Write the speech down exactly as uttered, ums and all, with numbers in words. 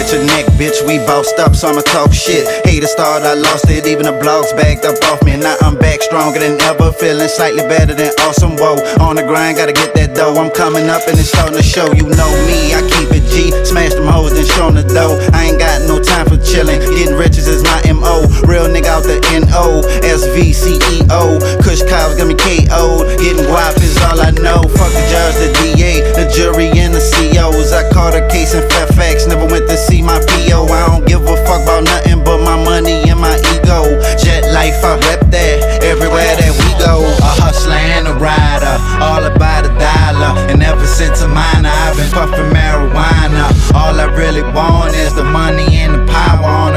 at your neck, bitch. We bossed up, so I'ma talk shit. Haters thought I lost it, even the blogs backed up off me. Now I'm back stronger than ever, feeling slightly better than awesome. Whoa, on the grind, gotta get that dough. I'm coming up and it's starting to show. You know me, I keep it G. Smash them hoes and show 'em the dough. I ain't got no time for chilling.